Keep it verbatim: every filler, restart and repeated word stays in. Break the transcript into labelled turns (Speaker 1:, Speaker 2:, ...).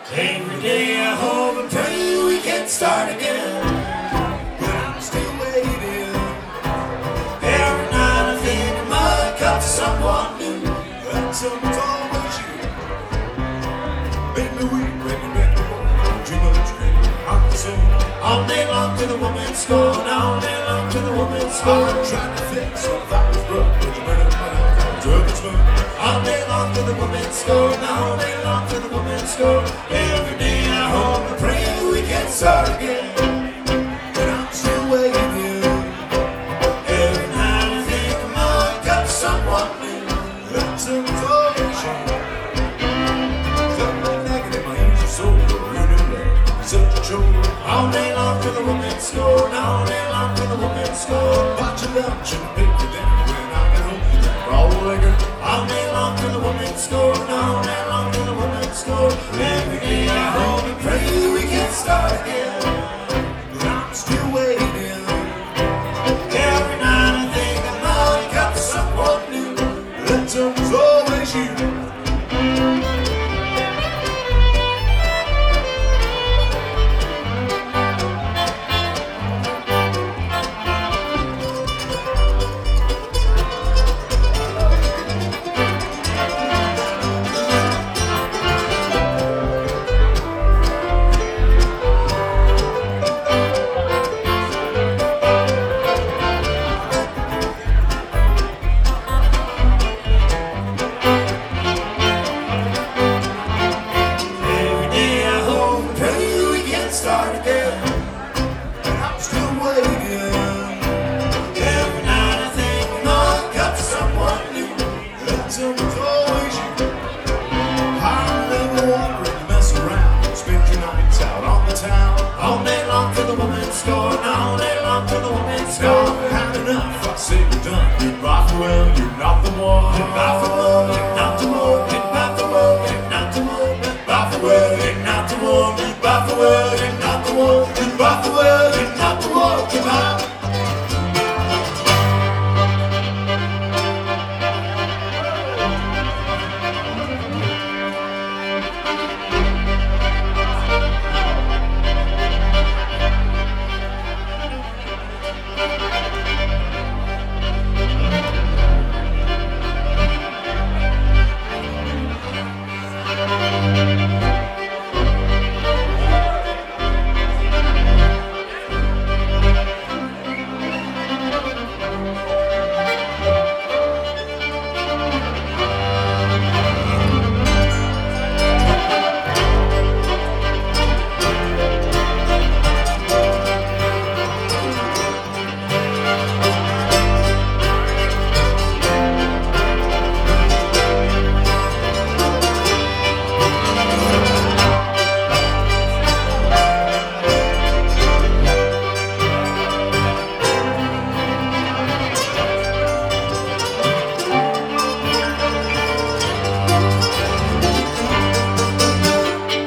Speaker 1: Every day I hope and pray we can start again. But I'm still waiting. Every night I think I might come to someone new. And someone's always you. Make me weak, make me make me more. Too much pain, I'm the soul. All day long to the woman's score. All day long to the woman's score. I'm trying to fix what that was broke. But you better not have to the smoke. All day long to the woman's score. All day long to the woman's score. Every day I hope and pray we can start again. But I'm still waiting. Every night I think I might got someone new. That someone's always you. Something negative, my angel soul. Ruining love, such a chore. All day long to the woman's score. All day long to the woman's score. Watch your lunch and pick your dinner. When I get home, you're all liquor. All day long to the woman's score. All day long to the woman's score. Every day I hope and pray we can start again.